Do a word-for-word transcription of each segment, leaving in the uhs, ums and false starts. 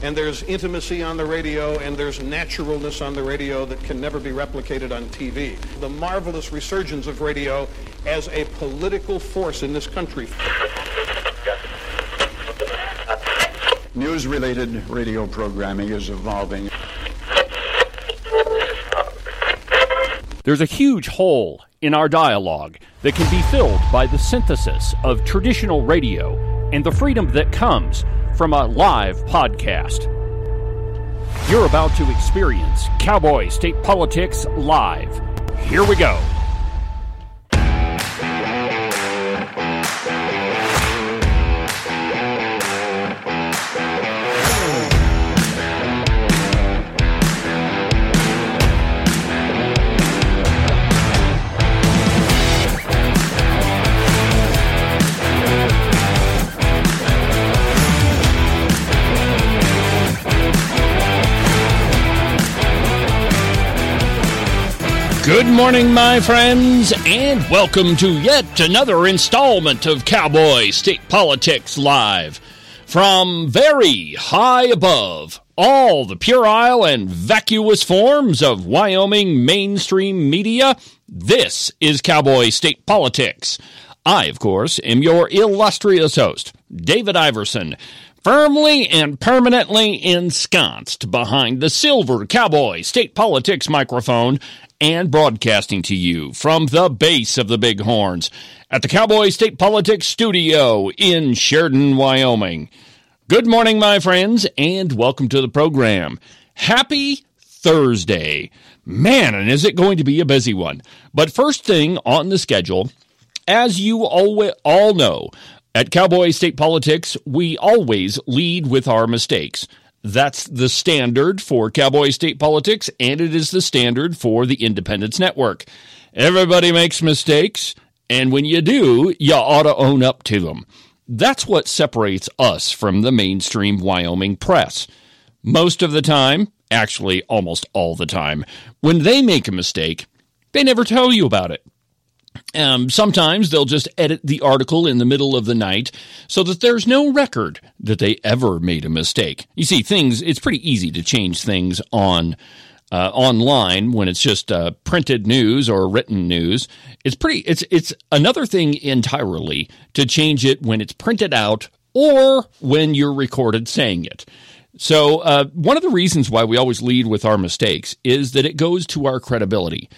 and there's intimacy on the radio, and there's naturalness on the radio that can never be replicated on T V. The marvelous resurgence of radio as a political force in this country. News-related radio programming is evolving. There's a huge hole in our dialogue that can be filled by the synthesis of traditional radio and the freedom that comes from a live podcast. You're about to experience Cowboy State Politics live. Here we go. Good morning, my friends, and welcome to yet another installment of Cowboy State Politics Live. From very high above all the puerile and vacuous forms of Wyoming mainstream media, this is Cowboy State Politics. I, of course, am your illustrious host, David Iverson, firmly and permanently ensconced behind the silver Cowboy State Politics microphone and broadcasting to you from the base of the Bighorns at the Cowboy State Politics Studio in Sheridan, Wyoming. Good morning, my friends, and welcome to the program. Happy Thursday. Man, and is it going to be a busy one. But first thing on the schedule, as you all, all know, at Cowboy State Politics, we always lead with our mistakes. That's the standard for Cowboy State Politics, and it is the standard for the Independence Network. Everybody makes mistakes, and when you do, you ought to own up to them. That's what separates us from the mainstream Wyoming press. Most of the time, actually almost all the time, when they make a mistake, they never tell you about it. Um, sometimes they'll just edit the article in the middle of the night so that there's no record that they ever made a mistake. You see, things, it's pretty easy to change things on uh, online when it's just uh, printed news or written news. It's pretty, it's, it's another thing entirely to change it when it's printed out or when you're recorded saying it. So uh, one of the reasons why we always lead with our mistakes is that it goes to our credibility.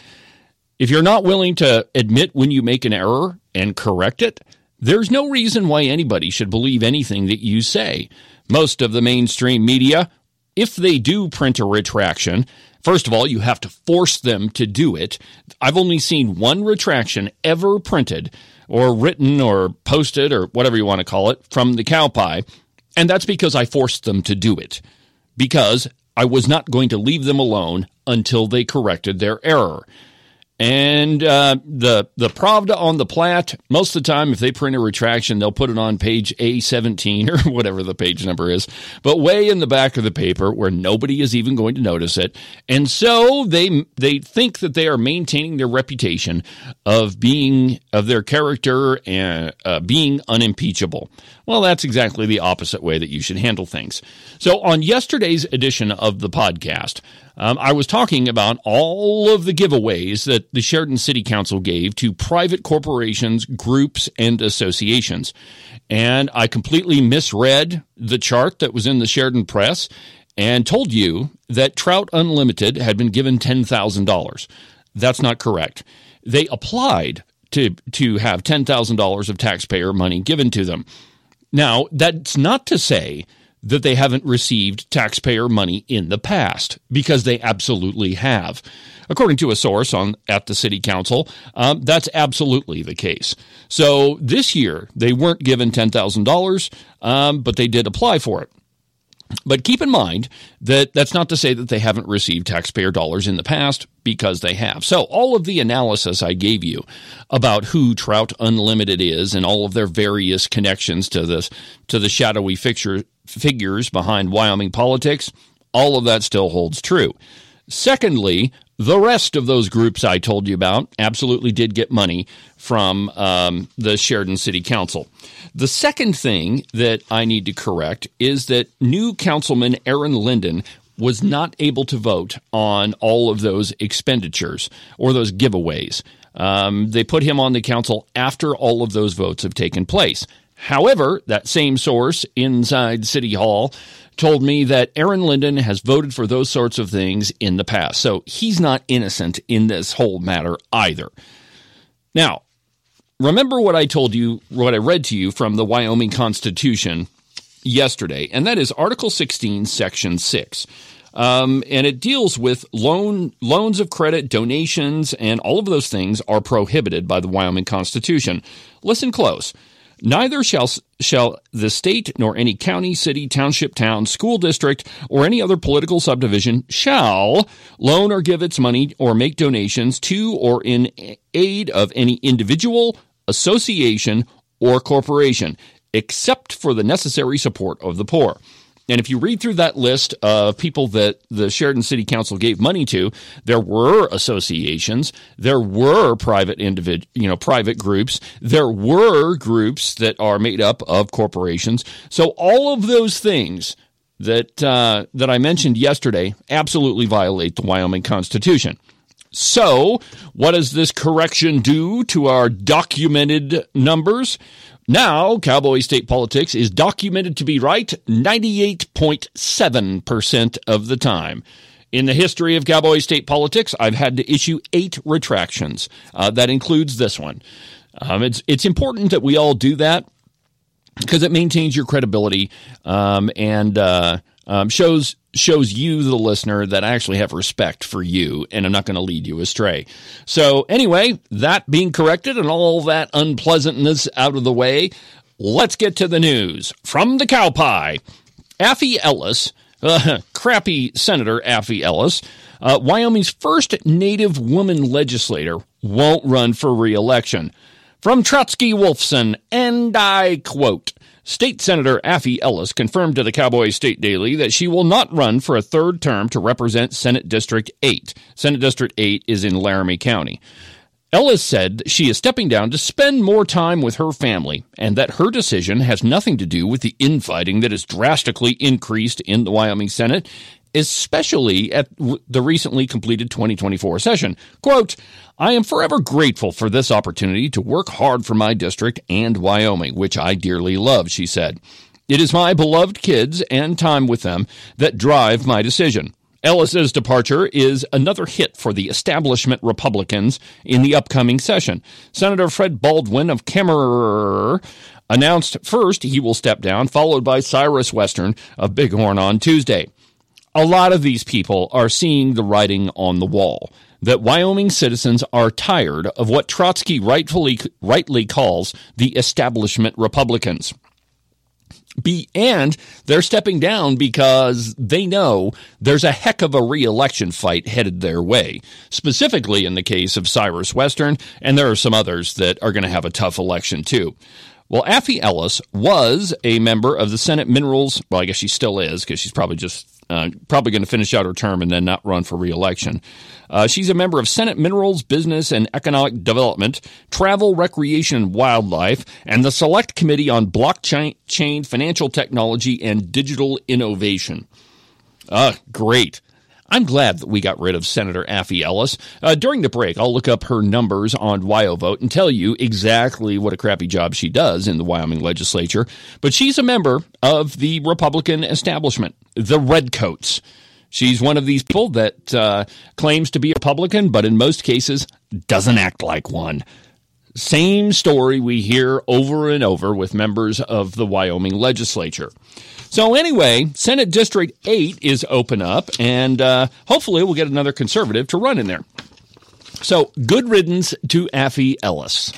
If you're not willing to admit when you make an error and correct it, there's no reason why anybody should believe anything that you say. Most of the mainstream media, if they do print a retraction, first of all, you have to force them to do it. I've only seen one retraction ever printed or written or posted or whatever you want to call it from the Cowpie, and that's because I forced them to do it, because I was not going to leave them alone until they corrected their error. And uh, the the Pravda on the Platte, most of the time, if they print a retraction, they'll put it on page A seventeen or whatever the page number is, but way in the back of the paper where nobody is even going to notice it. And so they they think that they are maintaining their reputation of being, of their character and uh, being unimpeachable. Well, that's exactly the opposite way that you should handle things. So on yesterday's edition of the podcast, Um, I was talking about all of the giveaways that the Sheridan City Council gave to private corporations, groups, and associations. And I completely misread the chart that was in the Sheridan Press and told you that Trout Unlimited had been given ten thousand dollars. That's not correct. They applied to, to have ten thousand dollars of taxpayer money given to them. Now, that's not to say that they haven't received taxpayer money in the past, because they absolutely have. According to a source on at the city council, um, that's absolutely the case. So this year, they weren't given ten thousand dollars, um, but they did apply for it. But keep in mind that that's not to say that they haven't received taxpayer dollars in the past, because they have. So all of the analysis I gave you about who Trout Unlimited is and all of their various connections to this, to the shadowy fixture, figures behind Wyoming politics, all of that still holds true. Secondly, The rest of those groups I told you about absolutely did get money from um, the Sheridan City Council. The second thing that I need to correct is that new councilman Aaron Linden was not able to vote on all of those expenditures or those giveaways. Um, they put him on the council after all of those votes have taken place. However, that same source inside City Hall told me that Aaron Linden has voted for those sorts of things in the past. So he's not innocent in this whole matter either. Now, remember what I told you, what I read to you from the Wyoming Constitution yesterday, and that is Article sixteen, Section six. Um, and it deals with loan loans of credit, donations, and all of those things are prohibited by the Wyoming Constitution. Listen close. Neither shall shall the state nor any county, city, township, town, school district, or any other political subdivision shall loan or give its money or make donations to or in aid of any individual, association, or corporation, except for the necessary support of the poor. And if you read through that list of people that the Sheridan City Council gave money to, there were associations, there were private individ, you know, private groups, there were groups that are made up of corporations. So all of those things that uh, that I mentioned yesterday absolutely violate the Wyoming Constitution. So what does this correction do to our documented numbers? Now, Cowboy State Politics is documented to be right ninety-eight point seven percent of the time. In the history of Cowboy State Politics, I've had to issue eight retractions. Uh, that includes this one. Um, it's it's important that we all do that because it maintains your credibility um, and uh, um, shows shows you, the listener, that I actually have respect for you, and I'm not going to lead you astray. So anyway, that being corrected and all that unpleasantness out of the way, let's get to the news. From the cow pie, Affie Ellis, uh, crappy Senator Affie Ellis, uh, Wyoming's first Native woman legislator, won't run for re-election. From Trotsky Wolfson, and I quote, State Senator Affie Ellis confirmed to the Cowboy State Daily that she will not run for a third term to represent Senate District eight. Senate District eight is in Laramie County. Ellis said she is stepping down to spend more time with her family and that her decision has nothing to do with the infighting that has drastically increased in the Wyoming Senate, especially at the recently completed twenty twenty-four session. Quote, I am forever grateful for this opportunity to work hard for my district and Wyoming, which I dearly love, she said. It is my beloved kids and time with them that drive my decision. Ellis's departure is another hit for the establishment Republicans in the upcoming session. Senator Fred Baldwin of Kemmerer announced first he will step down, followed by Cyrus Western of Bighorn on Tuesday. A lot of these people are seeing the writing on the wall, that Wyoming citizens are tired of what Trotsky rightfully rightly calls the establishment Republicans. Be, and they're stepping down because they know there's a heck of a re-election fight headed their way, specifically in the case of Cyrus Western, and there are some others that are going to have a tough election too. Well, Affie Ellis was a member of the Senate Minerals, well, I guess she still is because she's probably just Uh, probably going to finish out her term and then not run for re-election. Uh, she's a member of Senate Minerals, Business and Economic Development, Travel, Recreation and Wildlife, and the Select Committee on Blockchain, Financial Technology, and Digital Innovation. Uh, great. I'm glad that we got rid of Senator Affie Ellis. Uh, during the break, I'll look up her numbers on WyoVote and tell you exactly what a crappy job she does in the Wyoming legislature. But she's a member of the Republican establishment, the Redcoats. She's one of these people that uh, claims to be a Republican, but in most cases doesn't act like one. Same story we hear over and over with members of the Wyoming legislature. So anyway, Senate District eight is open up, and uh, hopefully we'll get another conservative to run in there. So good riddance to Affie Ellis.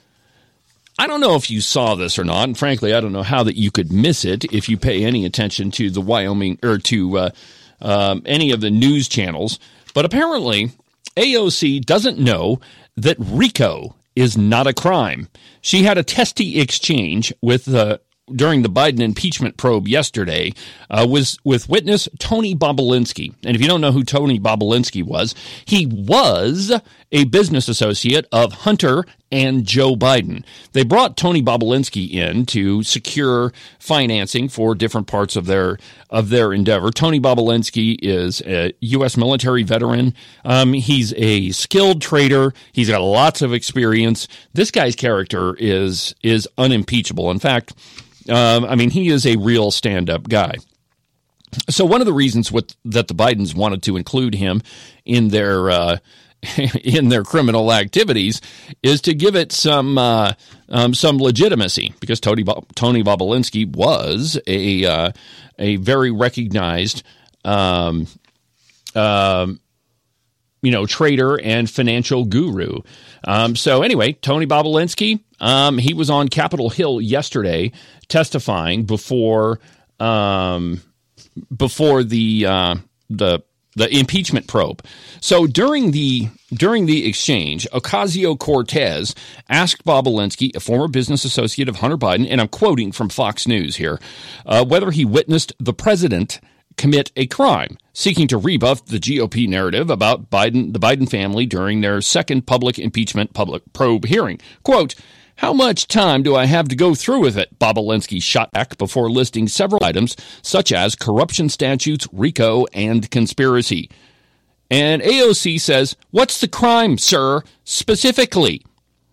I don't know if you saw this or not, and frankly, I don't know how that you could miss it if you pay any attention to the Wyoming or to uh, um, any of the news channels. But apparently, A O C doesn't know that RICO is not a crime. She had a testy exchange with uh, during the Biden impeachment probe yesterday uh, was with witness Tony Bobulinski. And if you don't know who Tony Bobulinski was, he was a business associate of Hunter and Joe Biden. They brought Tony Bobulinski in to secure financing for different parts of their of their endeavor. Tony Bobulinski is a U S military veteran. Um, he's a skilled trader. He's got lots of experience. This guy's character is is unimpeachable. In fact, um, I mean, he is a real stand-up guy. So one of the reasons with, that the Bidens wanted to include him in their uh, in their criminal activities is to give it some uh, um, some legitimacy, because Tony Bo- Tony Bobulinski was a uh, a very recognized um, um, you know trader and financial guru. Um, so anyway, Tony Bobulinski, um, he was on Capitol Hill yesterday testifying before um, before the uh, the. the impeachment probe. So during the during the exchange, Ocasio-Cortez asked Bobulinski, a former business associate of Hunter Biden, and I'm quoting from Fox News here, uh, whether he witnessed the president commit a crime, seeking to rebuff the G O P narrative about Biden, the Biden family during their second public impeachment public probe hearing. Quote, "How much time do I have to go through with it?" Bobulinski shot back before listing several items, such as corruption statutes, RICO, and conspiracy. And A O C says, "What's the crime, sir, specifically?"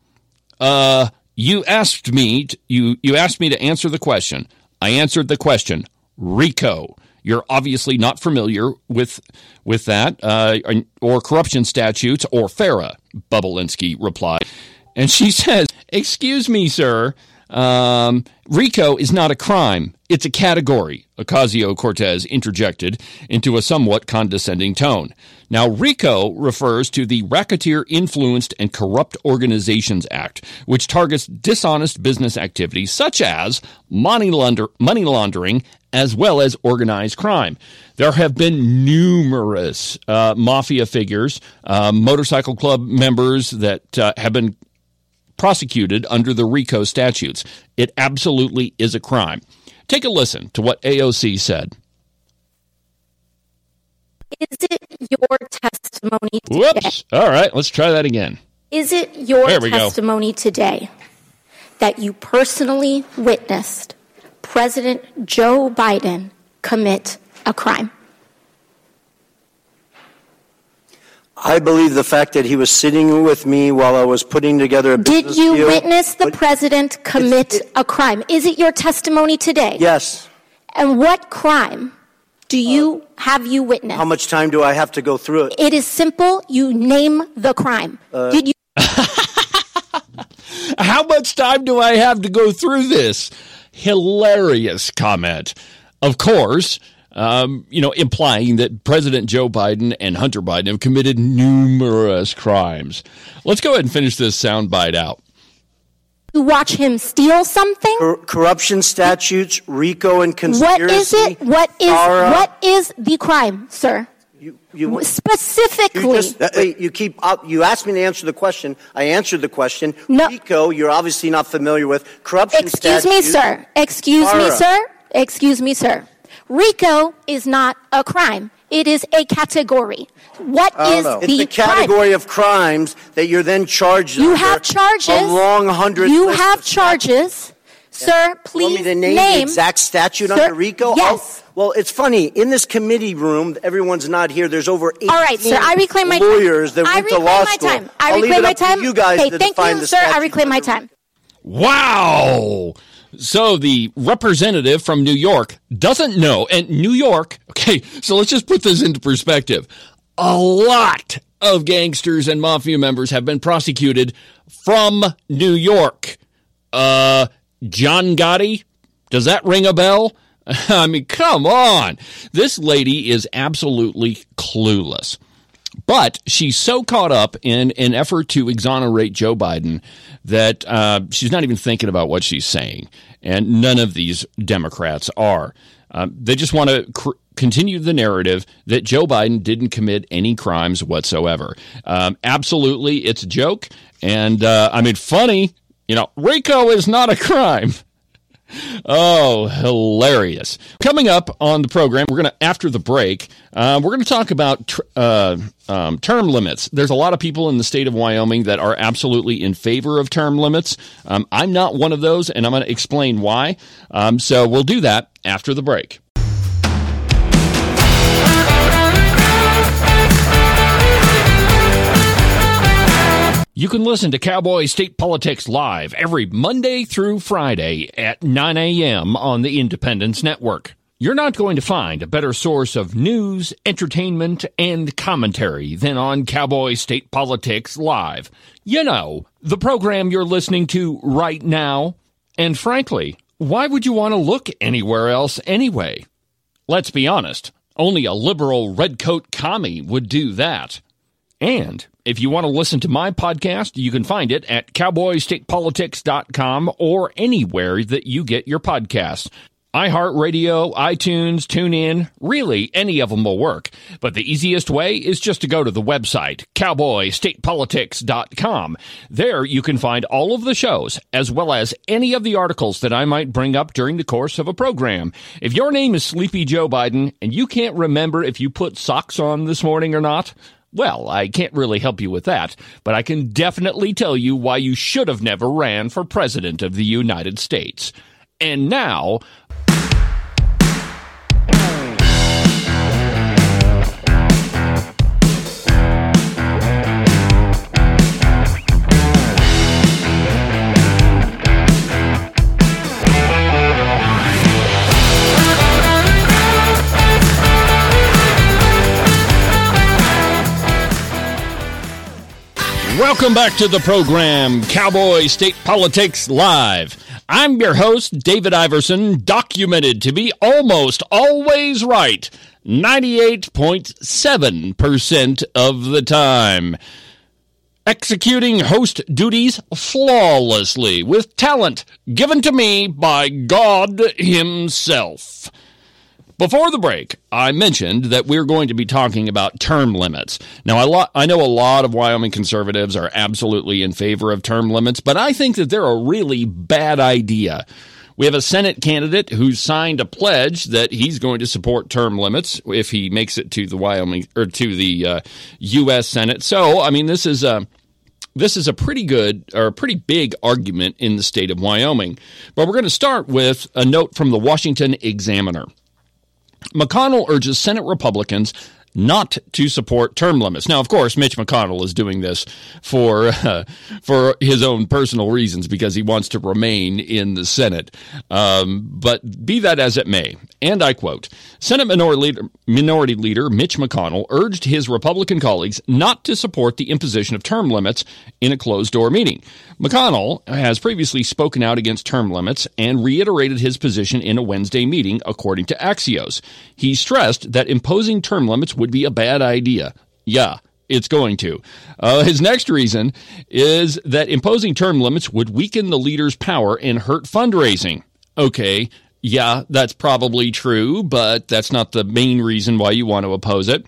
Uh, you asked me, to, you, you asked me to answer the question. I answered the question, RICO. You're obviously not familiar with with that, uh, or corruption statutes, or FARA, Bobulinski replied. And she says, "Excuse me, sir, um, RICO is not a crime. It's a category," Ocasio-Cortez interjected into a somewhat condescending tone. Now, RICO refers to the Racketeer Influenced and Corrupt Organizations Act, which targets dishonest business activities such as money, launder- money laundering as well as organized crime. There have been numerous uh, mafia figures, uh, motorcycle club members that uh, have been prosecuted under the RICO statutes. It absolutely is a crime. Take a listen to what A O C said. Is it your testimony today? Whoops. All right, let's try that again. Is it your There we go. testimony today that you personally witnessed President Joe Biden commit a crime? I believe the fact that he was sitting with me while I was putting together a business Did you deal, witness the but- president commit it- a crime? Is it your testimony today? Yes. And what crime do you have you witnessed? How much time do I have to go through it? It is simple. You name the crime. Uh, Did you? How much time do I have to go through this? Hilarious comment. Of course, um, you know, implying that President Joe Biden and Hunter Biden have committed numerous crimes. Let's go ahead and finish this soundbite out. You watch him steal something? Cor- corruption statutes, RICO, and conspiracy. What is it? What is FARA. what is the crime, sir? You, you, Specifically. You, just, uh, you keep up. You asked me to answer the question. I answered the question. No. RICO, you're obviously not familiar with. Corruption Excuse statutes. me, sir. Excuse me, FARA. sir. Excuse me, sir. RICO is not a crime. It is a category. What is It's the a category crime? of crimes that you're then charged You under. have charges. A long hundred. You list have of charges. Sir, You want please me to name, the exact statute Sir, under RICO? yes. Oh, well, it's funny. In this committee room, everyone's not here. There's over eighteen All right, sir. I reclaim my lawyers time. that I went to reclaim law my school. time. I I'll leave reclaim it my up to time. you guys Okay, to thank define you, the sir. I statute reclaim my under- time. Wow. So the representative from New York doesn't know. And New York, okay, so let's just put this into perspective. A lot of gangsters and mafia members have been prosecuted from New York. Uh, John Gotti, does that ring a bell? I mean, come on. This lady is absolutely clueless. But she's so caught up in an effort to exonerate Joe Biden that uh, she's not even thinking about what she's saying. And none of these Democrats are. Uh, they just want to cr- continue the narrative that Joe Biden didn't commit any crimes whatsoever. Um, absolutely, it's a joke. And, uh, I mean, funny, you know, RICO is not a crime. Oh, hilarious. Coming up on the program, we're going to, after the break, uh, we're going to talk about tr- uh, um, term limits. There's a lot of people in the state of Wyoming that are absolutely in favor of term limits. Um, I'm not one of those, and I'm going to explain why. Um, so we'll do that after the break. You can listen to Cowboy State Politics Live every Monday through Friday at nine a.m. on the Independence Network. You're not going to find a better source of news, entertainment, and commentary than on Cowboy State Politics Live. You know, the program you're listening to right now. And frankly, why would you want to look anywhere else anyway? Let's be honest, only a liberal redcoat commie would do that. And if you want to listen to my podcast, you can find it at cowboy state politics dot com or anywhere that you get your podcasts. iHeartRadio, iTunes, TuneIn, really any of them will work. But the easiest way is just to go to the website, cowboy state politics dot com. There you can find all of the shows, as well as any of the articles that I might bring up during the course of a program. If your name is Sleepy Joe Biden and you can't remember if you put socks on this morning or not, well, I can't really help you with that, but I can definitely tell you why you should have never ran for president of the United States. And now, welcome back to the program, Cowboy State Politics Live. I'm your host, David Iverson, documented to be almost always right, ninety-eight point seven percent of the time. Executing host duties flawlessly with talent given to me by God himself. Before the break, I mentioned that we're going to be talking about term limits. Now, I, lo- I know a lot of Wyoming conservatives are absolutely in favor of term limits, but I think that they're a really bad idea. We have a Senate candidate who signed a pledge that he's going to support term limits if he makes it to the Wyoming or to the uh, U S Senate. So, I mean, this is a this is a pretty good or a pretty big argument in the state of Wyoming. But we're going to start with a note from the Washington Examiner. McConnell urges Senate Republicans not to support term limits. Now, of course, Mitch McConnell is doing this for uh, for his own personal reasons because he wants to remain in the Senate. Um, but be that as it may, and I quote, Senate Minority Leader, Minority Leader Mitch McConnell urged his Republican colleagues not to support the imposition of term limits in a closed-door meeting. McConnell has previously spoken out against term limits and reiterated his position in a Wednesday meeting, according to Axios. He stressed that imposing term limits would be a bad idea. Yeah, it's going to. Uh, his next reason is that imposing term limits would weaken the leader's power and hurt fundraising. Okay, yeah, that's probably true, but that's not the main reason why you want to oppose it.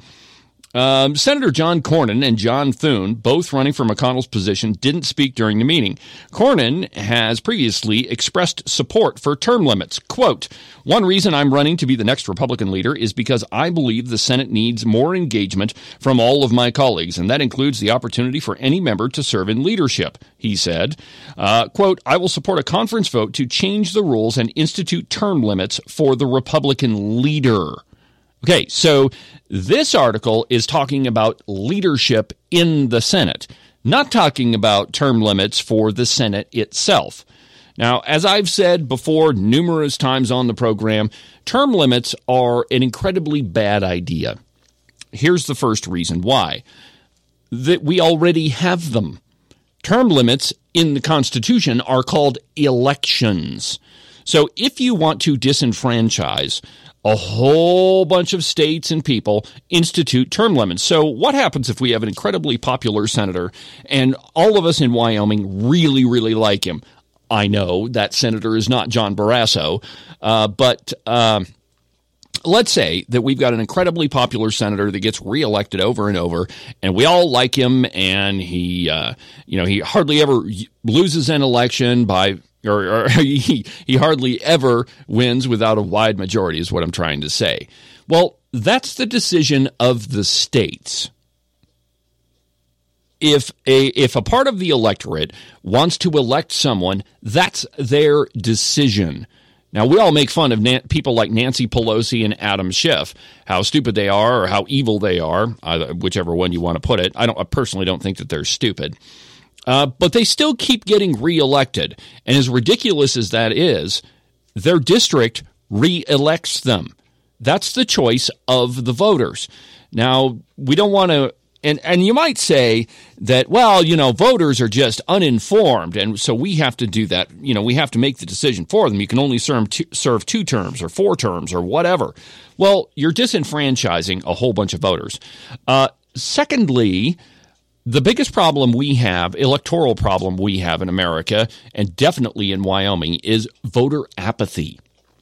Um, Senator John Cornyn and John Thune, both running for McConnell's position, didn't speak during the meeting. Cornyn has previously expressed support for term limits. Quote, one reason I'm running to be the next Republican leader is because I believe the Senate needs more engagement from all of my colleagues, and that includes the opportunity for any member to serve in leadership, he said. Uh, quote, I will support a conference vote to change the rules and institute term limits for the Republican leader. Okay, so this article is talking about leadership in the Senate, not talking about term limits for the Senate itself. Now, as I've said before numerous times on the program, term limits are an incredibly bad idea. Here's the first reason why. That we already have them. Term limits in the Constitution are called elections. So if you want to disenfranchise a whole bunch of states and people, institute term limits. So what happens if we have an incredibly popular senator and all of us in Wyoming really, really like him? I know that senator is not John Barrasso, uh, but uh, let's say that we've got an incredibly popular senator that gets reelected over and over, and we all like him, and he, uh, you know, he hardly ever loses an election by or, or he, he hardly ever wins without a wide majority is what I'm trying to say. Well, that's the decision of the states. If a if a part of the electorate wants to elect someone, that's their decision. Now, we all make fun of Nan- people like Nancy Pelosi and Adam Schiff, how stupid they are or how evil they are, either, whichever one you want to put it. I don't. I personally don't think that they're stupid. Uh, but they still keep getting reelected. And as ridiculous as that is, their district reelects them. That's the choice of the voters. Now, we don't want to... And and you might say that, well, you know, voters are just uninformed, and so we have to do that. You know, we have to make the decision for them. You can only serve two, serve two terms or four terms or whatever. Well, you're disenfranchising a whole bunch of voters. Uh, secondly, the biggest problem we have, electoral problem we have in America, and definitely in Wyoming, is voter apathy.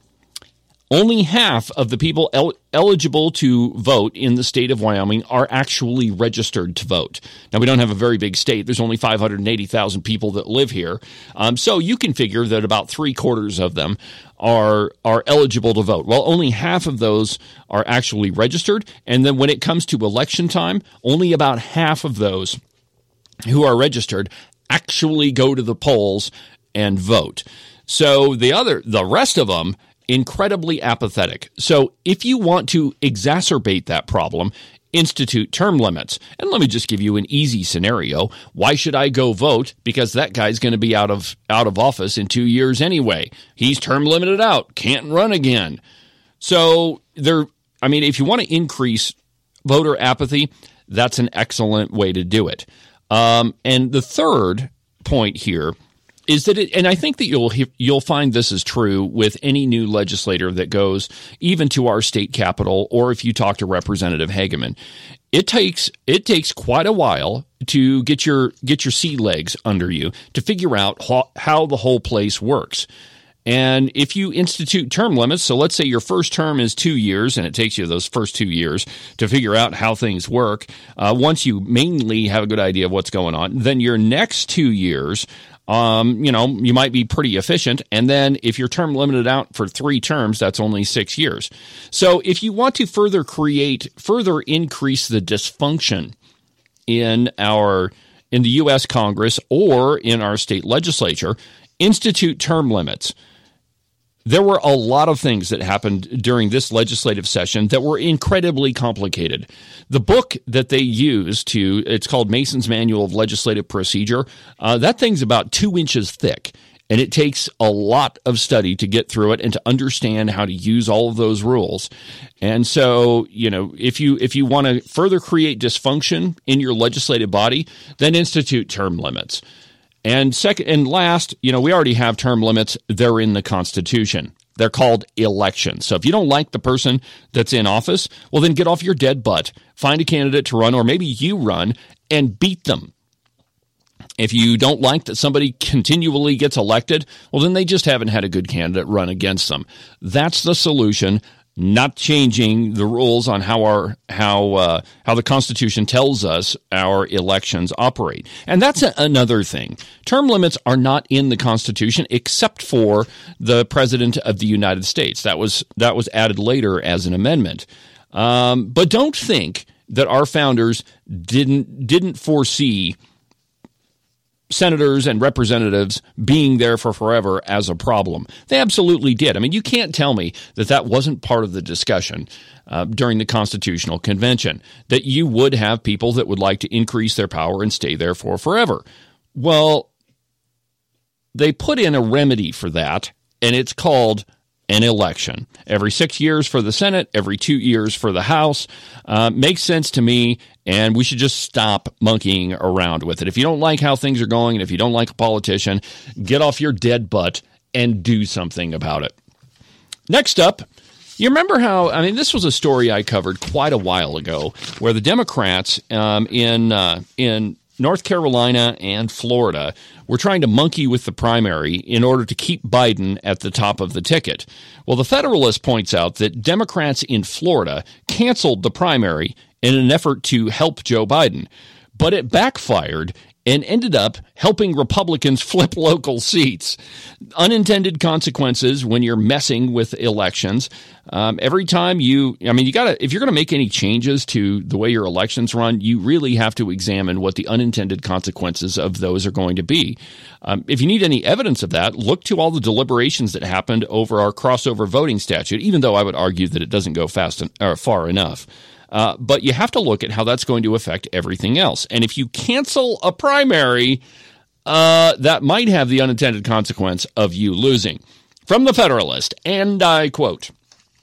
Only half of the people el- eligible to vote in the state of Wyoming are actually registered to vote. Now, we don't have a very big state. There's only five hundred eighty thousand people that live here. Um, so you can figure that about three quarters of them are are eligible to vote. Well, only half of those are actually registered. And then when it comes to election time, only about half of those who are registered actually go to the polls and vote. So the other, the rest of them, incredibly apathetic. So if you want to exacerbate that problem, institute term limits. And let me just give you an easy scenario. Why should I go vote? Because that guy's going to be out of out of office in two years anyway. He's term limited out, can't run again. So there, I mean, if you want to increase voter apathy, that's an excellent way to do it. Um, and the third point here is that it, and I think that you'll you'll find this is true with any new legislator that goes even to our state capitol, or if you talk to Representative Hageman, it takes it takes quite a while to get your get your sea legs under you to figure out how, how the whole place works. And if you institute term limits, so let's say your first term is two years, and it takes you those first two years to figure out how things work. Uh, once you mainly have a good idea of what's going on, then your next two years. Um, you know, you might be pretty efficient. And then if you're term limited out for three terms, that's only six years. So if you want to further create, further increase the dysfunction in our, in the U S Congress or in our state legislature, institute term limits. There were a lot of things that happened during this legislative session that were incredibly complicated. The book that they use to, it's called Mason's Manual of Legislative Procedure, uh, that thing's about two inches thick, and it takes a lot of study to get through it and to understand how to use all of those rules. And so, you know, if you if you want to further create dysfunction in your legislative body, then institute term limits. And second and last, you know, we already have term limits. They're in the Constitution. They're called elections. So if you don't like the person that's in office, well, then get off your dead butt, find a candidate to run, or maybe you run and beat them. If you don't like that somebody continually gets elected, well, then they just haven't had a good candidate run against them. That's the solution. Not changing the rules on how our how uh, how the Constitution tells us our elections operate. And that's a, another thing. Term limits are not in the Constitution except for the President of the United States. That was that was added later as an amendment. Um, but don't think that our founders didn't didn't foresee senators and representatives being there for forever as a problem. They absolutely did. I mean, you can't tell me that that wasn't part of the discussion uh, during the Constitutional Convention, that you would have people that would like to increase their power and stay there for forever. Well, they put in a remedy for that, and it's called an election. Every six years for the Senate, every two years for the House. Uh, makes sense to me, and we should just stop monkeying around with it. If you don't like how things are going, and if you don't like a politician, get off your dead butt and do something about it. Next up, you remember how, I mean, this was a story I covered quite a while ago, where the Democrats um, in uh, in North Carolina and Florida were trying to monkey with the primary in order to keep Biden at the top of the ticket. Well, the Federalist points out that Democrats in Florida canceled the primary in an effort to help Joe Biden, but it backfired, and ended up helping Republicans flip local seats. Unintended consequences when you're messing with elections. Um, every time you, I mean, you gotta, if you're going to make any changes to the way your elections run, you really have to examine what the unintended consequences of those are going to be. Um, if you need any evidence of that, look to all the deliberations that happened over our crossover voting statute, even though I would argue that it doesn't go fast en- or far enough. Uh, but you have to look at how that's going to affect everything else. And if you cancel a primary, uh, that might have the unintended consequence of you losing. From the Federalist, and I quote,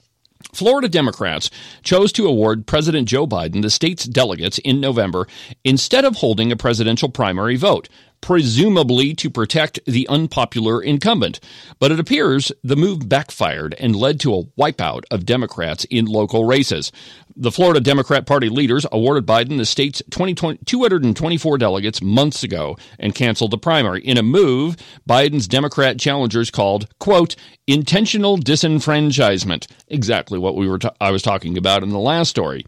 Florida Democrats chose to award President Joe Biden the state's delegates in November instead of holding a presidential primary vote, presumably to protect the unpopular incumbent. But it appears the move backfired and led to a wipeout of Democrats in local races. The Florida Democrat Party leaders awarded Biden the state's two hundred twenty-four delegates months ago and canceled the primary in a move Biden's Democrat challengers called, quote, intentional disenfranchisement, exactly what we were ta- I was talking about in the last story.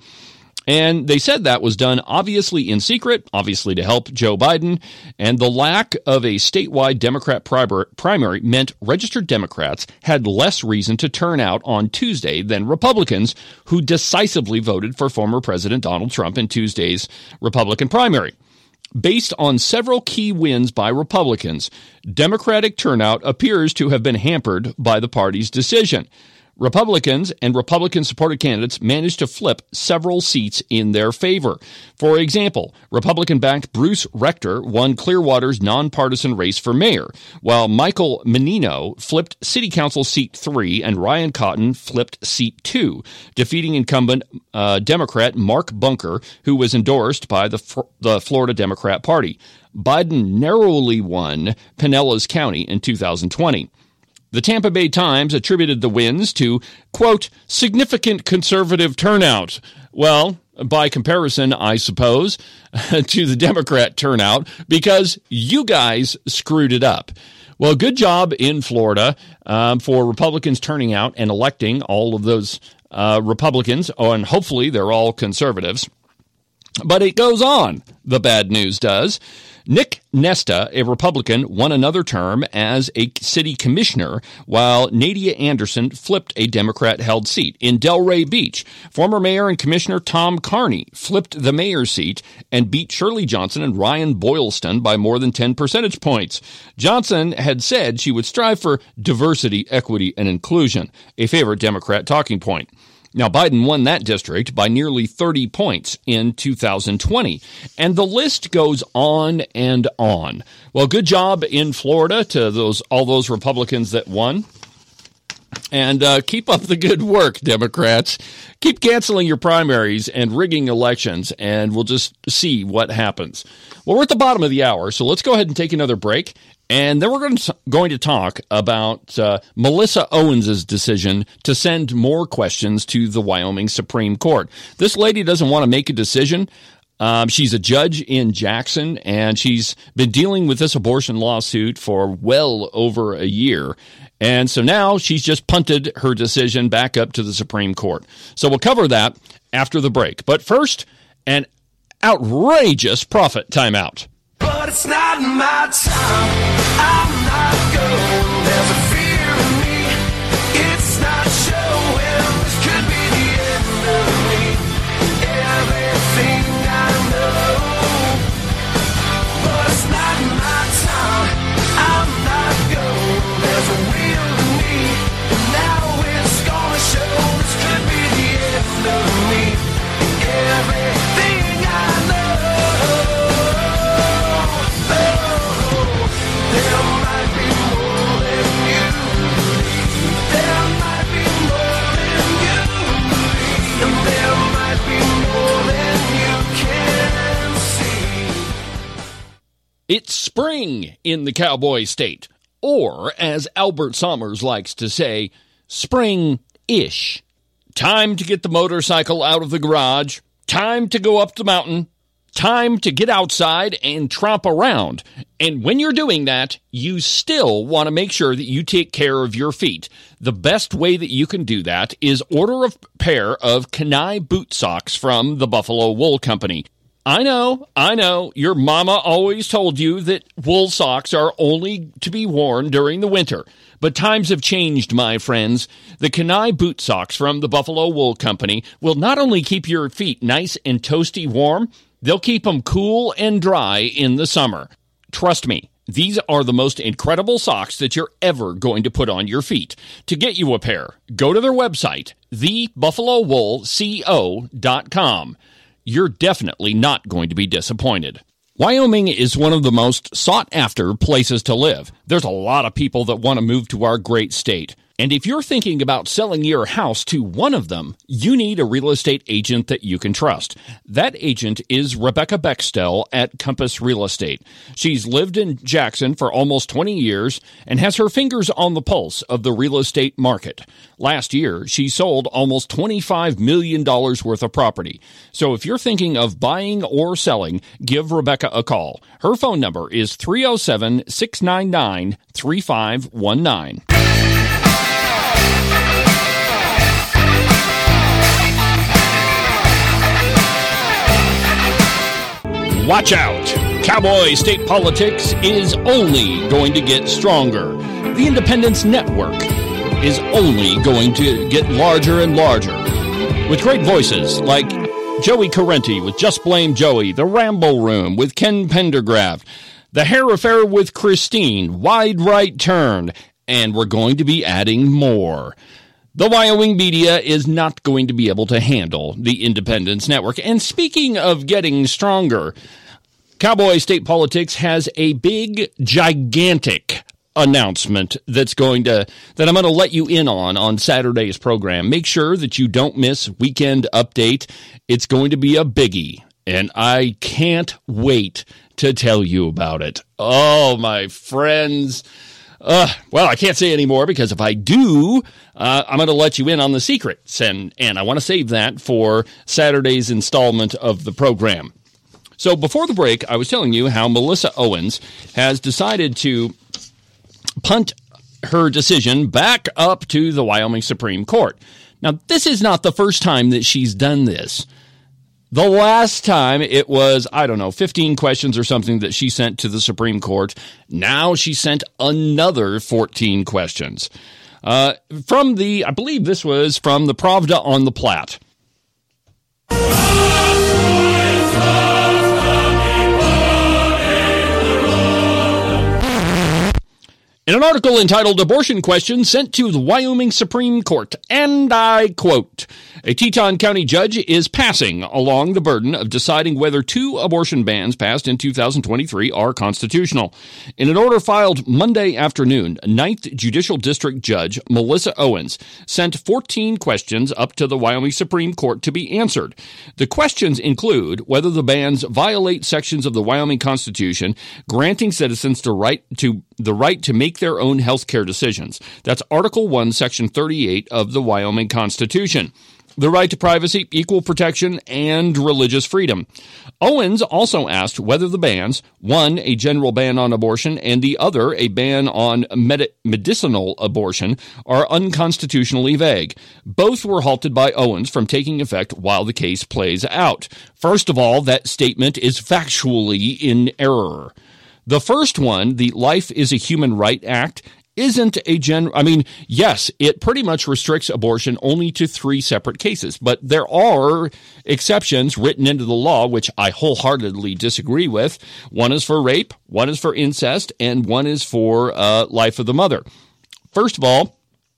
And they said that was done obviously in secret, obviously to help Joe Biden, and the lack of a statewide Democrat primary meant registered Democrats had less reason to turn out on Tuesday than Republicans, who decisively voted for former President Donald Trump in Tuesday's Republican primary. Based on several key wins by Republicans, Democratic turnout appears to have been hampered by the party's decision. Republicans and Republican-supported candidates managed to flip several seats in their favor. For example, Republican-backed Bruce Rector won Clearwater's nonpartisan race for mayor, while Michael Menino flipped City Council Seat three and Ryan Cotton flipped Seat two, defeating incumbent uh, Democrat Mark Bunker, who was endorsed by the, the Florida Democrat Party. Biden narrowly won Pinellas County in two thousand twenty. The Tampa Bay Times attributed the wins to, quote, significant conservative turnout. Well, by comparison, I suppose, to the Democrat turnout, because you guys screwed it up. Well, good job in Florida um, for Republicans turning out and electing all of those uh, Republicans, oh, and hopefully they're all conservatives. But it goes on, the bad news does. Nick Nesta, a Republican, won another term as a city commissioner, while Nadia Anderson flipped a Democrat-held seat. In Delray Beach, former mayor and commissioner Tom Carney flipped the mayor's seat and beat Shirley Johnson and Ryan Boylston by more than ten percentage points. Johnson had said she would strive for diversity, equity, and inclusion, a favorite Democrat talking point. Now, Biden won that district by nearly thirty points in two thousand twenty, and the list goes on and on. Well, good job in Florida to those all those Republicans that won. And uh, keep up the good work, Democrats. Keep canceling your primaries and rigging elections, and we'll just see what happens. Well, we're at the bottom of the hour, so let's go ahead and take another break. And then we're going to, going to talk about uh, Melissa Owens' decision to send more questions to the Wyoming Supreme Court. This lady doesn't want to make a decision. Um, she's a judge in Jackson, and she's been dealing with this abortion lawsuit for well over a year. And so now she's just punted her decision back up to the Supreme Court. So we'll cover that after the break. But first, an outrageous profit timeout. But it's not my time, I'm not going, there's a fear in me, it's not showing, this could be the end of me, everything I know, but it's not my time, I'm not going, there's a will in me, and now it's gonna show, this could be the end of me, everything I know. It's spring in the Cowboy State, or as Albert Somers likes to say, spring-ish. Time to get the motorcycle out of the garage, time to go up the mountain, time to get outside and tromp around. And when you're doing that, you still want to make sure that you take care of your feet. The best way that you can do that is order a pair of Kanai boot socks from the Buffalo Wool Company. I know, I know. Your mama always told you that wool socks are only to be worn during the winter. But times have changed, my friends. The Kenai boot socks from the Buffalo Wool Company will not only keep your feet nice and toasty warm, they'll keep them cool and dry in the summer. Trust me, these are the most incredible socks that you're ever going to put on your feet. To get you a pair, go to their website, the buffalo wool co dot com. You're definitely not going to be disappointed. Wyoming is one of the most sought-after places to live. There's a lot of people that want to move to our great state. And if you're thinking about selling your house to one of them, you need a real estate agent that you can trust. That agent is Rebecca Bextel at Compass Real Estate. She's lived in Jackson for almost twenty years and has her fingers on the pulse of the real estate market. Last year, she sold almost twenty-five million dollars worth of property. So if you're thinking of buying or selling, give Rebecca a call. Her phone number is three oh seven, six nine nine, three five one nine. Watch out! Cowboy State Politics is only going to get stronger. The Independence Network is only going to get larger and larger. With great voices like Joey Correnti with Just Blame Joey, The Ramble Room with Ken Pendergraft, The Hair Affair with Christine, Wide Right Turn, and we're going to be adding more. The Wyoming media is not going to be able to handle the Independence Network. And speaking of getting stronger, Cowboy State Politics has a big, gigantic announcement that's going to that I'm going to let you in on on Saturday's program. Make sure that you don't miss Weekend Update. It's going to be a biggie, and I can't wait to tell you about it. Oh, my friends. Uh, well, I can't say anymore because if I do, uh, I'm going to let you in on the secrets, and, and I want to save that for Saturday's installment of the program. So before the break, I was telling you how Melissa Owens has decided to punt her decision back up to the Wyoming Supreme Court. Now, this is not the first time that she's done this. The last time it was, I don't know, fifteen questions or something that she sent to the Supreme Court. Now she sent another fourteen questions. Uh, from the, I believe this was from the Pravda on the Platte. In an article entitled Abortion Question Sent to the Wyoming Supreme Court, and I quote, a Teton County judge is passing along the burden of deciding whether two abortion bans passed in two thousand twenty-three are constitutional. In an order filed Monday afternoon, ninth Judicial District Judge Melissa Owens sent fourteen questions up to the Wyoming Supreme Court to be answered. The questions include whether the bans violate sections of the Wyoming Constitution, granting citizens the right to the right to make their own health care decisions. That's Article one, Section thirty-eight of the Wyoming Constitution. The right to privacy, equal protection, and religious freedom. Owens also asked whether the bans, one, a general ban on abortion, and the other, a ban on med- medicinal abortion, are unconstitutionally vague. Both were halted by Owens from taking effect while the case plays out. First of all, that statement is factually in error. The first one, the Life is a Human Right Act, isn't a general, I mean, yes, it pretty much restricts abortion only to three separate cases, but there are exceptions written into the law, which I wholeheartedly disagree with. One is for rape, one is for incest, and one is for uh, life of the mother. First of all,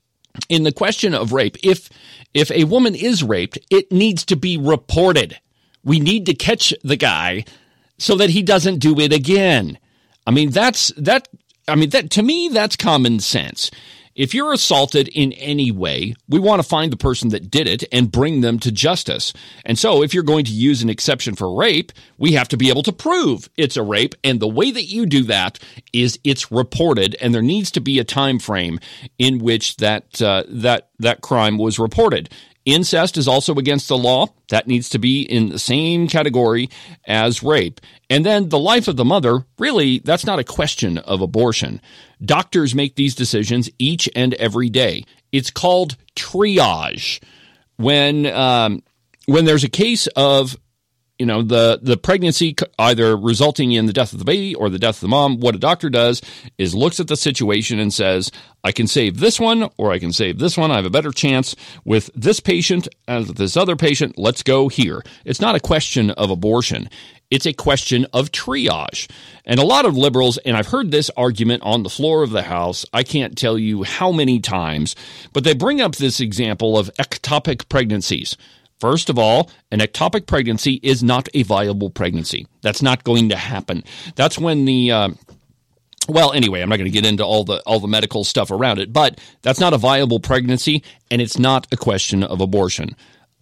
in the question of rape, if if a woman is raped, it needs to be reported. We need to catch the guy so that he doesn't do it again. I mean, that's that. I mean, that to me, that's common sense. If you're assaulted in any way, we want to find the person that did it and bring them to justice. And so if you're going to use an exception for rape, we have to be able to prove it's a rape. And the way that you do that is it's reported, and there needs to be a time frame in which that uh, that that crime was reported. Incest is also against the law. That needs to be in the same category as rape. And then the life of the mother, really, that's not a question of abortion. Doctors make these decisions each and every day. It's called triage. When um, when there's a case of you know, the, the pregnancy either resulting in the death of the baby or the death of the mom, what a doctor does is looks at the situation and says, I can save this one or I can save this one. I have a better chance with this patient as with this other patient. Let's go here. It's not a question of abortion. It's a question of triage. And a lot of liberals, and I've heard this argument on the floor of the House, I can't tell you how many times, but they bring up this example of ectopic pregnancies. First of all, an ectopic pregnancy is not a viable pregnancy. That's not going to happen. That's when the, uh, well, anyway, I'm not going to get into all the all the medical stuff around it, but that's not a viable pregnancy, and it's not a question of abortion.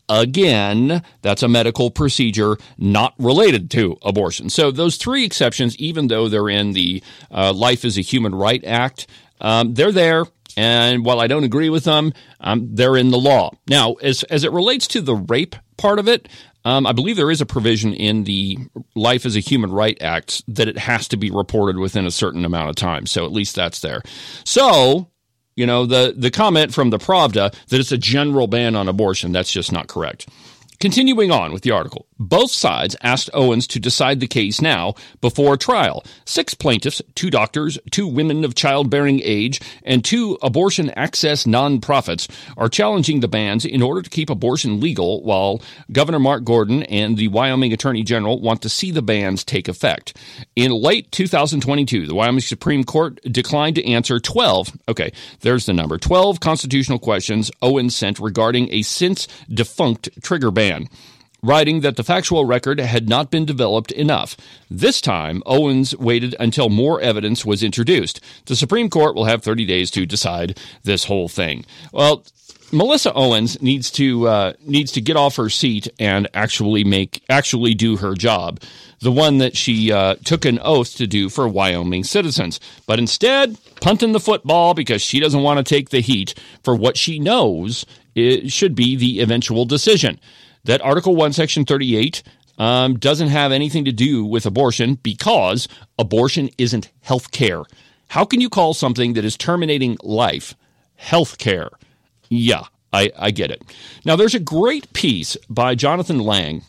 Again, that's a medical procedure not related to abortion. So those three exceptions, even though they're in the uh, Life is a Human Right Act, um, they're there. And while I don't agree with them, um, they're in the law. Now, as as it relates to the rape part of it, um, I believe there is a provision in the Life is a Human Right Act that it has to be reported within a certain amount of time. So at least that's there. So, you know, the, the comment from the Pravda that it's a general ban on abortion, that's just not correct. Continuing on with the article, both sides asked Owens to decide the case now before trial. Six plaintiffs, two doctors, two women of childbearing age, and two abortion access nonprofits are challenging the bans in order to keep abortion legal, while Governor Mark Gordon and the Wyoming Attorney General want to see the bans take effect. In late two thousand twenty-two, the Wyoming Supreme Court declined to answer twelve, okay, there's the number, twelve constitutional questions Owens sent regarding a since-defunct trigger ban, writing that the factual record had not been developed enough. This time, Owens waited until more evidence was introduced. The Supreme Court will have thirty days to decide this whole thing. Well, Melissa Owens needs to uh, needs to get off her seat and actually make actually do her job, the one that she uh, took an oath to do for Wyoming citizens. But instead, punting the football because she doesn't want to take the heat for what she knows it should be the eventual decision. That Article one, Section thirty-eight um, doesn't have anything to do with abortion because abortion isn't health care. How can you call something that is terminating life health care? Yeah, I, I get it. Now, there's a great piece by Jonathan Lang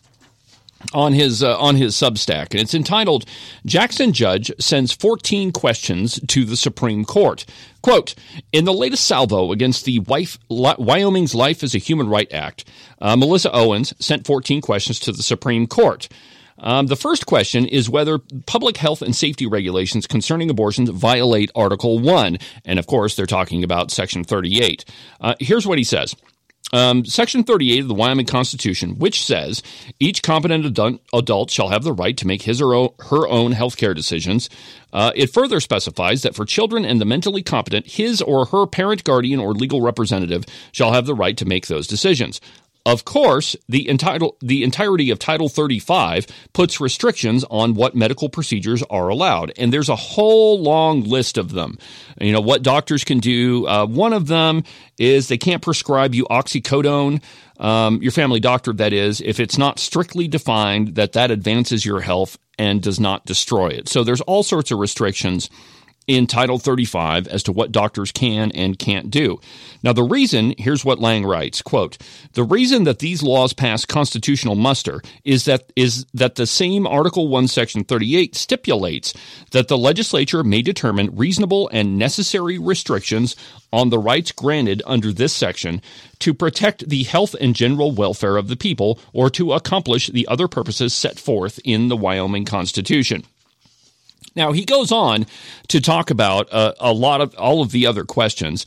on his uh, on his Substack, and it's entitled, Jackson Judge Sends fourteen Questions to the Supreme Court. Quote, in the latest salvo against the wife, Wyoming's Life is a Human Right Act, uh, Melissa Owens sent fourteen questions to the Supreme Court. Um, the first question is whether public health and safety regulations concerning abortions violate Article one. And, of course, they're talking about Section thirty-eight. Uh, here's what he says. Um, Section thirty-eight of the Wyoming Constitution, which says each competent adult, adult shall have the right to make his or o- her own health care decisions. Uh, it further specifies that for children and the mentally competent, his or her parent, guardian, or legal representative shall have the right to make those decisions. Of course, the, entitle, the entirety of Title thirty-five puts restrictions on what medical procedures are allowed, and there's a whole long list of them. You know, what doctors can do. Uh, one of them is they can't prescribe you oxycodone, um, your family doctor, that is, if it's not strictly defined that that advances your health and does not destroy it. So there's all sorts of restrictions in Title thirty-five as to what doctors can and can't do. Now, the reason, here's what Lang writes, quote, the reason that these laws pass constitutional muster is that is that the same Article one, Section thirty-eight stipulates that the legislature may determine reasonable and necessary restrictions on the rights granted under this section to protect the health and general welfare of the people or to accomplish the other purposes set forth in the Wyoming Constitution. Now, he goes on to talk about uh, a lot of all of the other questions.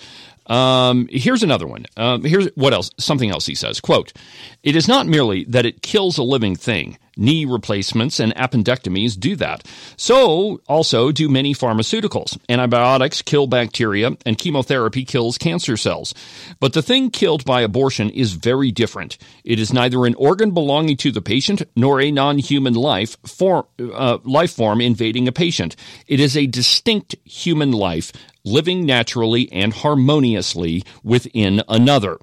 Um, here's another one. Um, here's what else? Something else he says, quote, it is not merely that it kills a living thing. Knee replacements and appendectomies do that. So also do many pharmaceuticals. Antibiotics kill bacteria and chemotherapy kills cancer cells. But the thing killed by abortion is very different. It is neither an organ belonging to the patient nor a non-human life form, uh, life form invading a patient. It is a distinct human life living naturally and harmoniously within another.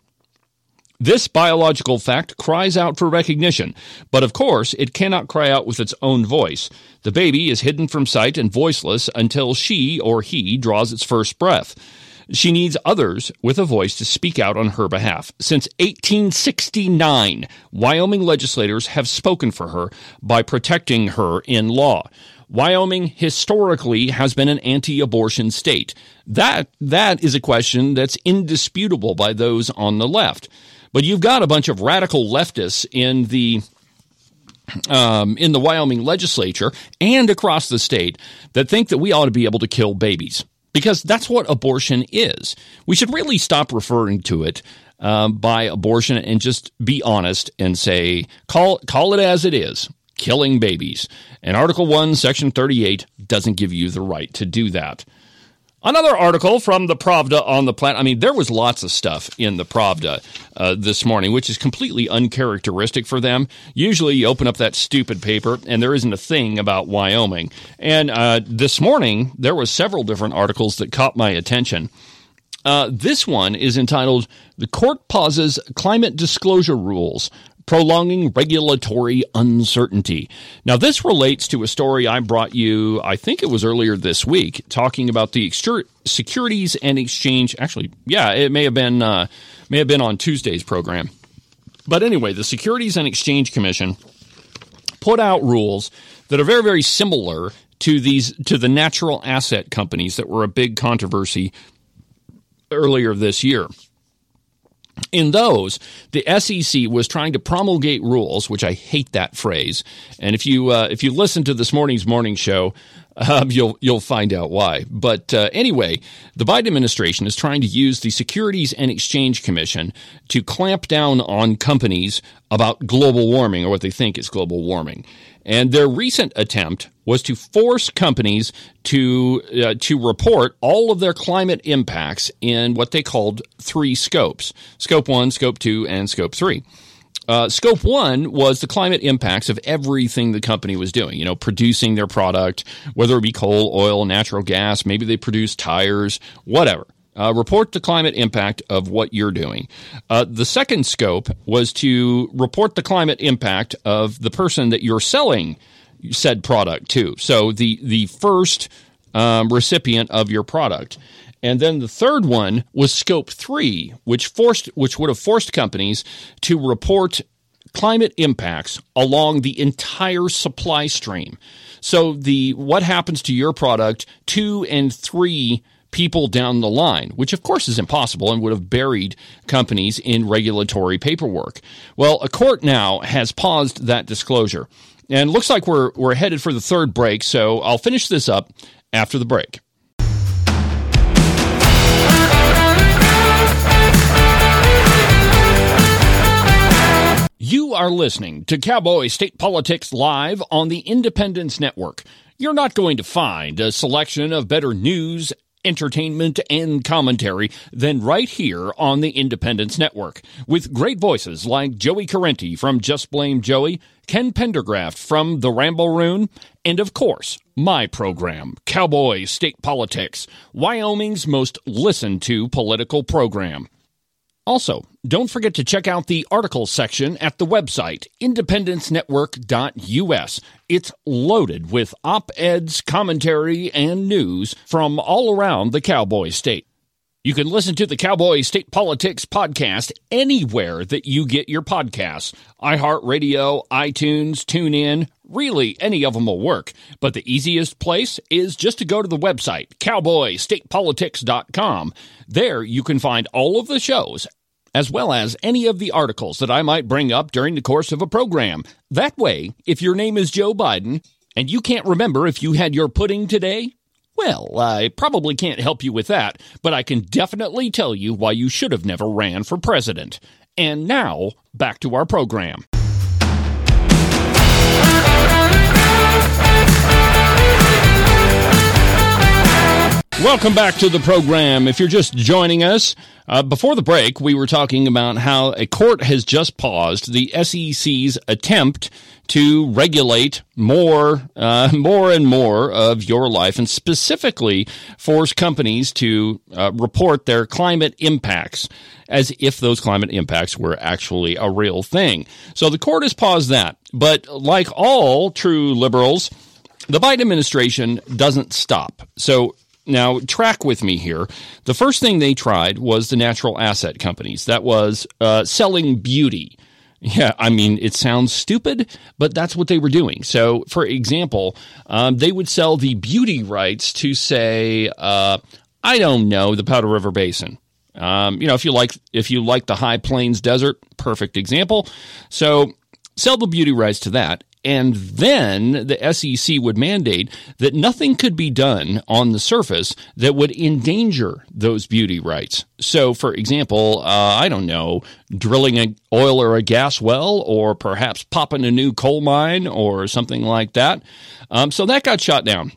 This biological fact cries out for recognition, but of course it cannot cry out with its own voice. The baby is hidden from sight and voiceless until she or he draws its first breath. She needs others with a voice to speak out on her behalf. Since eighteen sixty-nine, Wyoming legislators have spoken for her by protecting her in law. Wyoming historically has been an anti-abortion state. That that is a question that's indisputable by those on the left. But you've got a bunch of radical leftists in the um, in the Wyoming legislature and across the state that think that we ought to be able to kill babies, because that's what abortion is. We should really stop referring to it um, by abortion and just be honest and say, call call it as it is, killing babies. And Article one, Section thirty-eight doesn't give you the right to do that. Another article from the Pravda on the Planet. I mean, there was lots of stuff in the Pravda uh, this morning, which is completely uncharacteristic for them. Usually you open up that stupid paper and there isn't a thing about Wyoming. And uh, this morning, there were several different articles that caught my attention. Uh, this one is entitled, "The Court Pauses Climate Disclosure Rules, Prolonging Regulatory Uncertainty." Now, this relates to a story I brought you, I think it was earlier this week, talking about the exter- Securities and Exchange. Actually, yeah, it may have been uh, may have been on Tuesday's program. But anyway, the Securities and Exchange Commission put out rules that are very, very similar to these to the natural asset companies that were a big controversy earlier this year. In those, the S E C was trying to promulgate rules, which I hate that phrase. And if you uh, if you listen to this morning's morning show, uh, you'll you'll find out why. But uh, anyway, the Biden administration is trying to use the Securities and Exchange Commission to clamp down on companies about global warming, or what they think is global warming. And their recent attempt was to force companies to uh, to report all of their climate impacts in what they called three scopes: Scope one, Scope two, and Scope three. Uh, scope one was the climate impacts of everything the company was doing, you know, producing their product, whether it be coal, oil, natural gas, maybe they produce tires, whatever. Uh, report the climate impact of what you're doing. Uh, the second scope was to report the climate impact of the person that you're selling said product to. So the the first um, recipient of your product. And then the third one was scope three, which forced which would have forced companies to report climate impacts along the entire supply stream. So the what happens to your product two and three people down the line, which of course is impossible and would have buried companies in regulatory paperwork. Well, a court now has paused that disclosure. And it looks like we're we're headed for the third break, so I'll finish this up after the break. You are listening to Cowboy State Politics Live on the Independence Network. You're not going to find a selection of better news, entertainment, and commentary than right here on the Independence Network, with great voices like Joey Carenti from Just Blame Joey, Ken Pendergraft from The Ramble-Roon, and of course, my program, Cowboy State Politics, Wyoming's most listened to political program. Also, don't forget to check out the articles section at the website, independence network dot U S. It's loaded with op-eds, commentary, and news from all around the Cowboy State. You can listen to the Cowboy State Politics podcast anywhere that you get your podcasts. iHeartRadio, iTunes, TuneIn, really any of them will work. But the easiest place is just to go to the website, cowboy state politics dot com. There you can find all of the shows, as well as any of the articles that I might bring up during the course of a program. That way, if your name is Joe Biden and you can't remember if you had your pudding today, well, I probably can't help you with that, but I can definitely tell you why you should have never ran for president. And now, back to our program. Welcome back to the program. If you're just joining us, uh, before the break, we were talking about how a court has just paused the S E C's attempt to regulate more, uh, more and more of your life, and specifically force companies to uh, report their climate impacts, as if those climate impacts were actually a real thing. So the court has paused that. But like all true liberals, the Biden administration doesn't stop. So Now, track with me here. The first thing they tried was the natural asset companies. That was uh, selling beauty. Yeah, I mean, it sounds stupid, but that's what they were doing. So, for example, um, they would sell the beauty rights to, say, uh, I don't know, the Powder River Basin. Um, you know, if you like, if you like the High Plains Desert, perfect example. So, sell the beauty rights to that. And then the S E C would mandate that nothing could be done on the surface that would endanger those beauty rights. So, for example, uh, I don't know, drilling an oil or a gas well, or perhaps popping a new coal mine or something like that. Um, so that got shot down.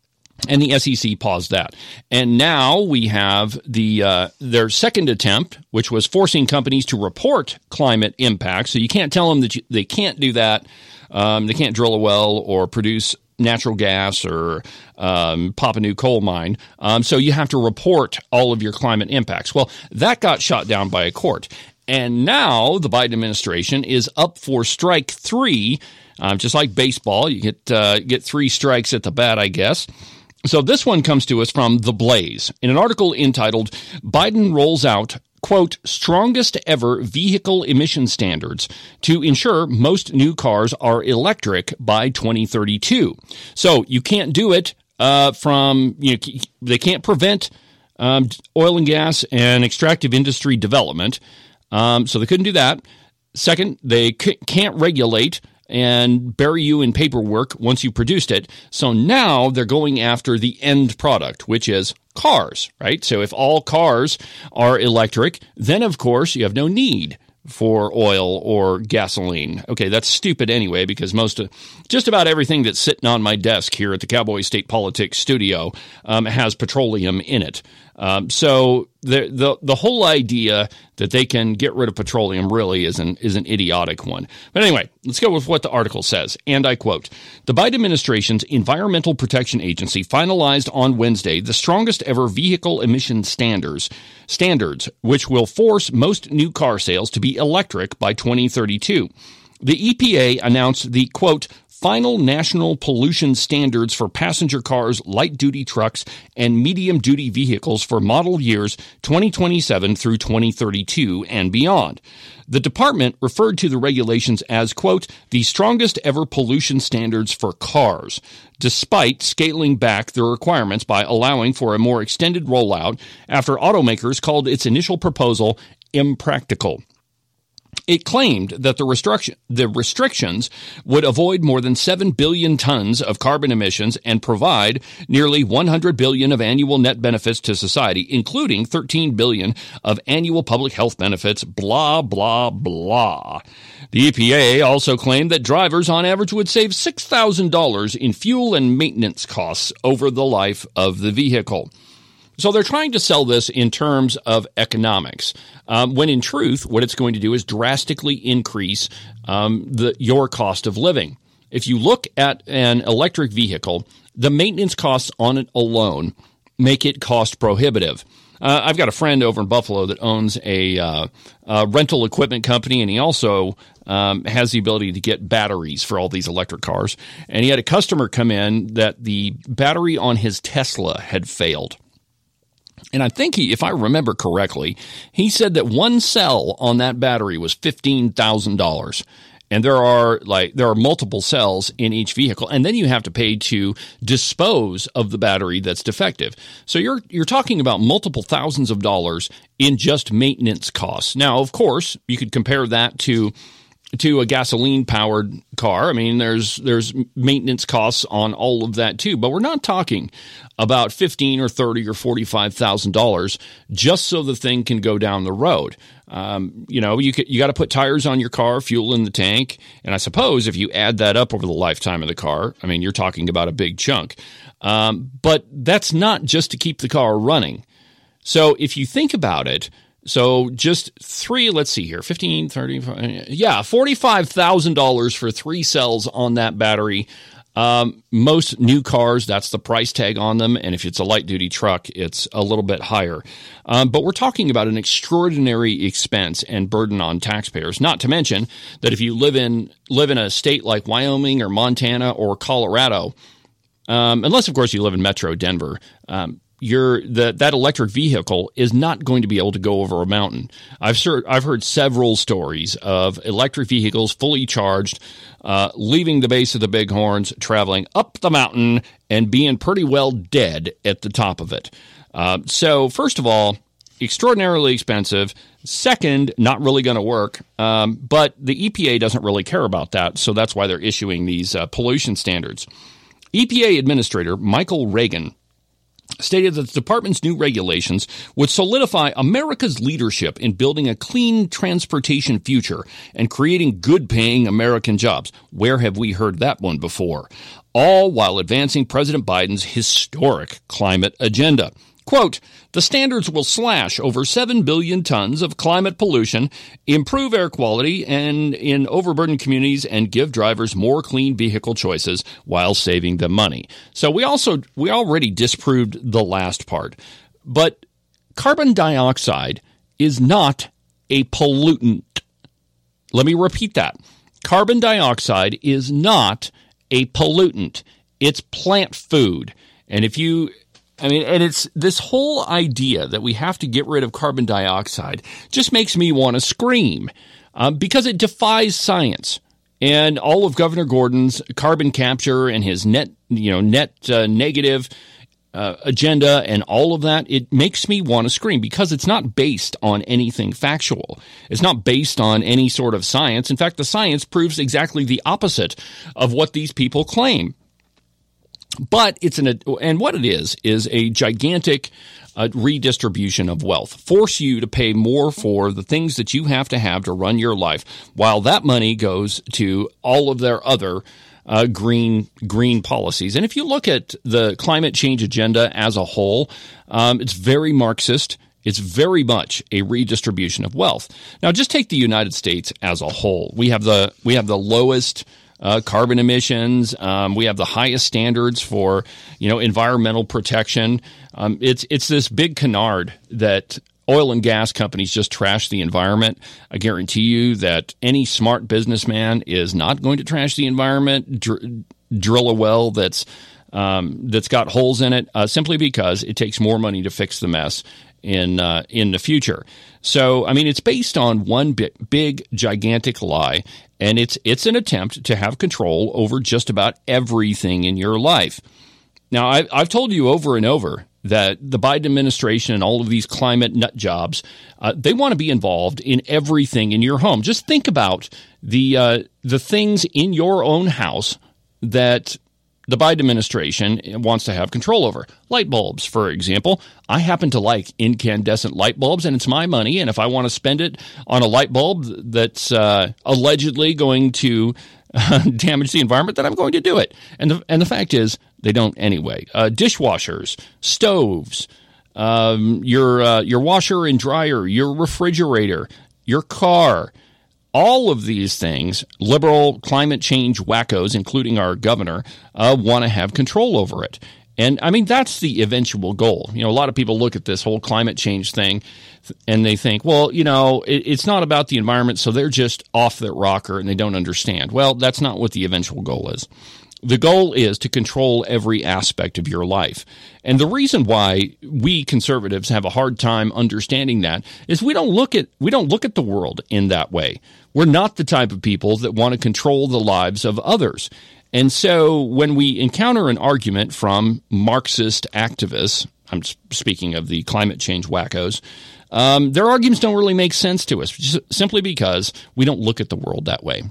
And the S E C paused that. And now we have the uh, their second attempt, which was forcing companies to report climate impact. So you can't tell them that you, they can't do that. Um, they can't drill a well or produce natural gas or um, pop a new coal mine. Um, so you have to report all of your climate impacts. Well, that got shot down by a court. And now the Biden administration is up for strike three. Um, just like baseball, you get uh, get three strikes at the bat, I guess. So this one comes to us from The Blaze in an article entitled Biden Rolls Out, quote, strongest ever vehicle emission standards to ensure most new cars are electric by twenty thirty-two. So you can't do it uh, from, you know, they can't prevent um, oil and gas and extractive industry development. Um, so they couldn't do that. Second, they c- can't regulate and bury you in paperwork once you produced it. So now they're going after the end product, which is cars, right? So if all cars are electric, then of course you have no need for oil or gasoline. Okay, that's stupid anyway, because most of, just about everything that's sitting on my desk here at the Cowboy State Politics studio um, has petroleum in it. Um, so the, the the whole idea that they can get rid of petroleum really is an, is an idiotic one. But anyway, let's go with what the article says. And I quote, the Biden administration's Environmental Protection Agency finalized on Wednesday the strongest ever vehicle emission standards, standards, which will force most new car sales to be electric by twenty thirty-two. The E P A announced the, quote, final national pollution standards for passenger cars, light-duty trucks, and medium-duty vehicles for model years twenty twenty-seven through twenty thirty-two and beyond. The department referred to the regulations as, quote, the strongest ever pollution standards for cars, despite scaling back the requirements by allowing for a more extended rollout after automakers called its initial proposal impractical. It claimed that the restriction, the restrictions would avoid more than seven billion tons of carbon emissions and provide nearly one hundred billion of annual net benefits to society, including thirteen billion of annual public health benefits, blah, blah, blah. The E P A also claimed that drivers on average would save six thousand dollars in fuel and maintenance costs over the life of the vehicle. So they're trying to sell this in terms of economics, um, when in truth, what it's going to do is drastically increase um, the your cost of living. If you look at an electric vehicle, the maintenance costs on it alone make it cost prohibitive. Uh, I've got a friend over in Buffalo that owns a, uh, a rental equipment company, and he also um, has the ability to get batteries for all these electric cars. And he had a customer come in that the battery on his Tesla had failed. And I think he, if I remember correctly, he said that one cell on that battery was fifteen thousand dollars. And there are like there are multiple cells in each vehicle, and then you have to pay to dispose of the battery that's defective. So you're you're talking about multiple thousands of dollars in just maintenance costs. Now, of course, you could compare that to to a gasoline-powered car. I mean, there's there's maintenance costs on all of that too, but we're not talking about fifteen or thirty or forty-five thousand dollars just so the thing can go down the road. Um, you know, you you got to put tires on your car, fuel in the tank, and I suppose if you add that up over the lifetime of the car, I mean, you're talking about a big chunk. Um, but that's not just to keep the car running. So if you think about it. So just three, let's see here, fifteen, thirty, yeah, forty-five thousand dollars for three cells on that battery. Um, most new cars, that's the price tag on them. And if it's a light duty truck, it's a little bit higher. Um, but we're talking about an extraordinary expense and burden on taxpayers, not to mention that if you live in, live in a state like Wyoming or Montana or Colorado, um, unless of course you live in Metro Denver, um, your the, that electric vehicle is not going to be able to go over a mountain. I've sur- I've heard several stories of electric vehicles fully charged, uh, leaving the base of the Bighorns, traveling up the mountain, and being pretty well dead at the top of it. Uh, so, first of all, extraordinarily expensive. Second, not really going to work. Um, but the E P A doesn't really care about that, so that's why they're issuing these uh, pollution standards. E P A Administrator Michael Regan stated that the department's new regulations would solidify America's leadership in building a clean transportation future and creating good-paying American jobs. Where have we heard that one before? All while advancing President Biden's historic climate agenda. Quote, the standards will slash over seven billion tons of climate pollution, improve air quality and in overburdened communities, and give drivers more clean vehicle choices while saving them money. So we also we already disproved the last part. But carbon dioxide is not a pollutant. Let me repeat that. Carbon dioxide is not a pollutant. It's plant food. And if you I mean, and it's this whole idea that we have to get rid of carbon dioxide just makes me want to scream um, because it defies science. And all of Governor Gordon's carbon capture and his net, you know, net uh, negative uh, agenda and all of that, it makes me want to scream because it's not based on anything factual. It's not based on any sort of science. In fact, the science proves exactly the opposite of what these people claim. But it's an, and what it is, is a gigantic uh, redistribution of wealth. Force you to pay more for the things that you have to have to run your life, while that money goes to all of their other uh, green green policies. And if you look at the climate change agenda as a whole, um, it's very Marxist. It's very much a redistribution of wealth. Now, just take the United States as a whole. We have the we have the lowest Uh, carbon emissions. Um, we have the highest standards for, you know, environmental protection. Um, it's it's this big canard that oil and gas companies just trash the environment. I guarantee you that any smart businessman is not going to trash the environment, dr- drill a well that's um, that's got holes in it, uh, simply because it takes more money to fix the mess in uh, in the future. So, I mean, it's based on one big, big, gigantic lie, and it's it's an attempt to have control over just about everything in your life. Now, I, I've told you over and over that the Biden administration and all of these climate nut jobs, uh, they want to be involved in everything in your home. Just think about the uh, the things in your own house that the Biden administration wants to have control over. Light bulbs, for example. I happen to like incandescent light bulbs, and it's my money, and if I want to spend it on a light bulb that's uh, allegedly going to uh, damage the environment, then I'm going to do it. And the, and the fact is, they don't anyway. Uh, dishwashers, stoves, um, your, uh, your washer and dryer, your refrigerator, your car, all of these things, liberal climate change wackos, including our governor, uh, want to have control over it. And, I mean, that's the eventual goal. You know, a lot of people look at this whole climate change thing and they think, well, you know, it, it's not about the environment, so they're just off their rocker and they don't understand. Well, that's not what the eventual goal is. The goal is to control every aspect of your life. And the reason why we conservatives have a hard time understanding that is we don't look at we don't look at the world in that way. We're not the type of people that want to control the lives of others. And so when we encounter an argument from Marxist activists, I'm speaking of the climate change wackos, um, their arguments don't really make sense to us, just simply because we don't look at the world that way.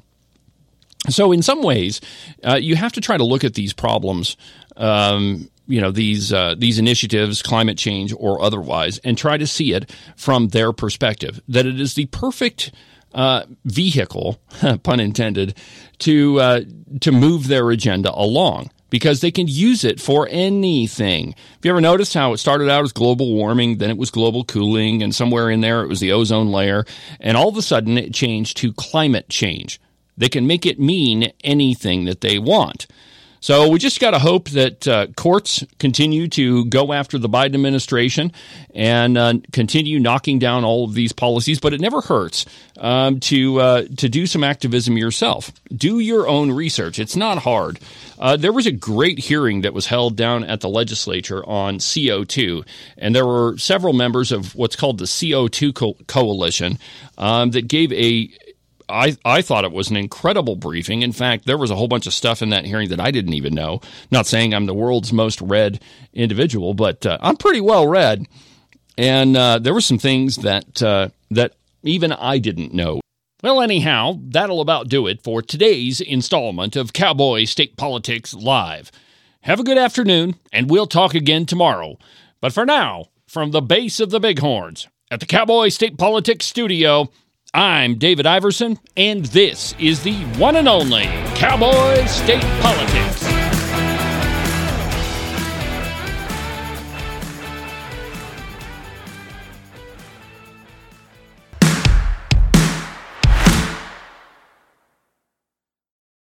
So in some ways, uh, you have to try to look at these problems, um, you know, these uh, these initiatives, climate change or otherwise, and try to see it from their perspective, that it is the perfect uh, vehicle, pun intended, to uh, to move their agenda along, because they can use it for anything. Have you ever noticed how it started out as global warming, then it was global cooling, and somewhere in there it was the ozone layer, and all of a sudden it changed to climate change. They can make it mean anything that they want. So we just got to hope that uh, courts continue to go after the Biden administration and uh, continue knocking down all of these policies. But it never hurts um, to uh, to do some activism yourself. Do your own research. It's not hard. Uh, there was a great hearing that was held down at the legislature on C O two, and there were several members of what's called the C O two Co- Coalition um, that gave a I, I thought it was an incredible briefing. In fact, there was a whole bunch of stuff in that hearing that I didn't even know. Not saying I'm the world's most read individual, but uh, I'm pretty well read. And uh, there were some things that uh, that even I didn't know. Well, anyhow, that'll about do it for today's installment of Cowboy State Politics Live. Have a good afternoon, and we'll talk again tomorrow. But for now, from the base of the Bighorns at the Cowboy State Politics Studio, I'm David Iverson, and this is the one and only Cowboy State Politics.